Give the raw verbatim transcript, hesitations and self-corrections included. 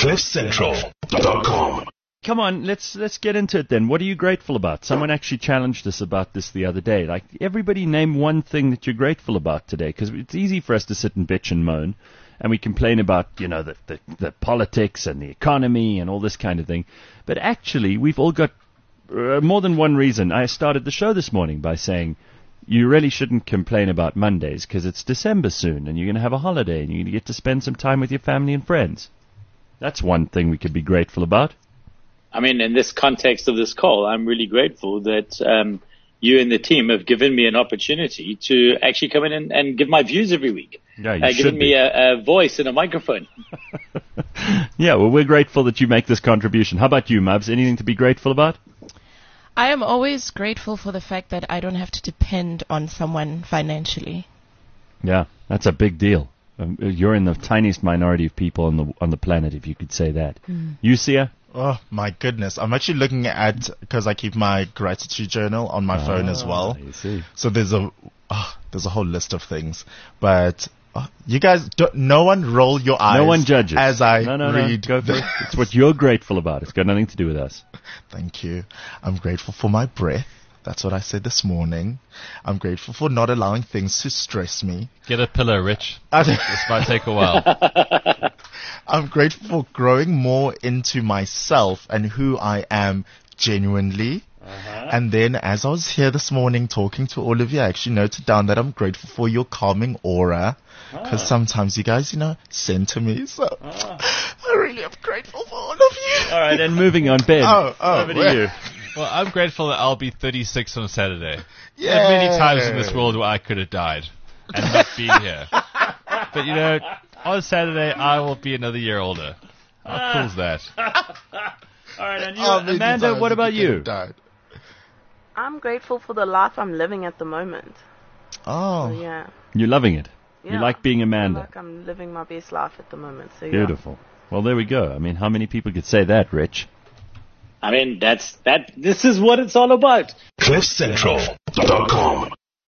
cliff central dot com. Come on, let's let's get into it then. What are you grateful about? Someone actually challenged us about this the other day. Like, everybody name one thing that you're grateful about today, because it's easy for us to sit and bitch and moan, and we complain about, you know, the, the the politics and the economy and all this kind of thing. But actually, we've all got uh, more than one reason. I started the show this morning by saying you really shouldn't complain about Mondays because it's December soon, and you're going to have a holiday, and you're going to get to spend some time with your family and friends. That's one thing we could be grateful about. I mean, in this context of this call, I'm really grateful that um, you and the team have given me an opportunity to actually come in and, and give my views every week. Yeah, you uh, should given be. me a, a voice and a microphone. Yeah, well, we're grateful that you make this contribution. How about you, Mubs? Anything to be grateful about? I am always grateful for the fact that I don't have to depend on someone financially. Yeah, that's a big deal. Um, you're in the tiniest minority of people on the on the planet, if you could say that. Mm. You, Sia? Oh, my goodness. I'm actually looking at, because I keep my gratitude journal on my oh, phone as well. You see. So there's a oh, there's a whole list of things. But oh, you guys, don't, no one roll your eyes. No one judges. As I no, no, read. No, go for it. It's what you're grateful about. It's got nothing to do with us. Thank you. I'm grateful for my breath. That's what I said this morning. I'm grateful for not allowing things to stress me. Get a pillow, Rich. This might take a while. I'm grateful for growing more into myself and who I am genuinely. Uh-huh. And then as I was here this morning talking to all of you, I actually noted down that I'm grateful for your calming aura. Because ah. sometimes you guys, you know, send to me. So ah. I really am grateful for all of you. All right, and moving on, Ben. Oh, oh, over to well. you. Well, I'm grateful that I'll be thirty-six on Saturday. Yay. There are many times in this world where I could have died and not been here. But, you know, on Saturday, I will be another year older. How cool is that? All right, and you, oh, Amanda, what about you? Died. I'm grateful for the life I'm living at the moment. Oh. So, yeah. You're loving it. Yeah. You like being Amanda. I feel like I'm living my best life at the moment. So Beautiful. Yeah. Well, there we go. I mean, how many people could say that, Rich? I mean, that's that. This is what it's all about. cliff central dot com